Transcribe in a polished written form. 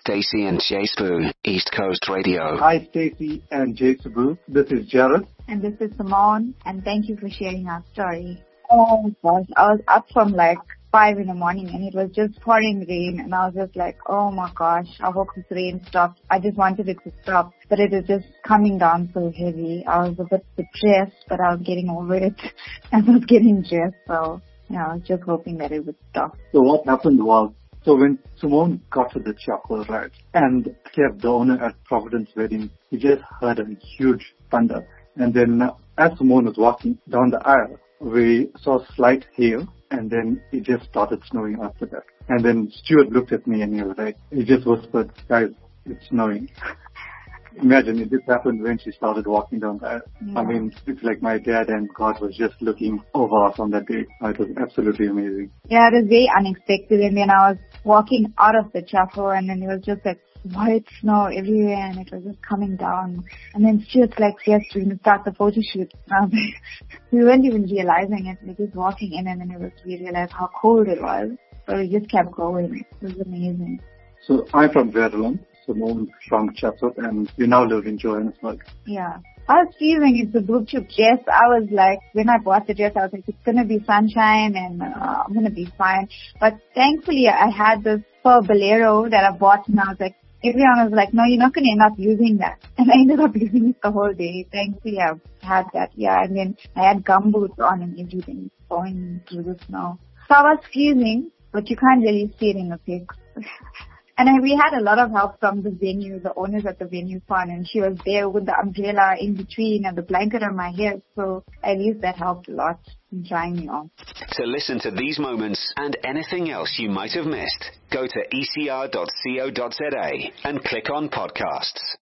Stacey and Jay Spoo, East Coast Radio. Hi, Stacey and Jay Spoo. This is Jared. And this is Simone, and thank you for sharing our story. Oh gosh, I was up from like 5 in the morning and it was just pouring rain, and I was just like, oh my gosh, I hope this rain stops. I just wanted it to stop, but it was just coming down so heavy. I was a bit depressed, but I was getting over it and I was getting dressed, so yeah, I was just hoping that it would stop. So what happened was, so when Simone got to the chapel, right, and kept the owner at Providence Wedding, he just heard a huge thunder. And then as Simone was walking down the aisle, we saw slight hail, and then it just started snowing after that. And then Stuart looked at me and he just whispered, guys, it's snowing. Imagine it just happened when she started walking down the aisle. Yeah. I mean, it's like my dad and God was just looking over us on that day. It was absolutely amazing. Yeah, it was very unexpected, and then I was walking out of the chapel and then it was just like white snow everywhere and it was just coming down. And then Stuart's like, yes, we're going to start the photo shoot. We weren't even realizing it. We were just walking in and then we realized how cold it was. So we just kept going. It was amazing. So I'm from Verulam, Simone from Chatsworth, and we now live in Johannesburg. Yeah. I was feeling it's a group trip dress. I was like, when I bought the dress, I was like, it's going to be sunshine and I'm going to be fine. But thankfully, I had this fur bolero that I bought, and I was like, everyone was like, no, you're not going to end up using that. And I ended up using it the whole day. Thankfully, I had that, yeah. And then I had gumboots on and everything going through the snow. So I was freezing, but you can't really see it in the pics. And we had a lot of help from the venue, the owners at the venue fund, and she was there with the umbrella in between and the blanket on my head. So at least that helped a lot in drying me off. To listen to these moments and anything else you might have missed, go to ecr.co.za and click on podcasts.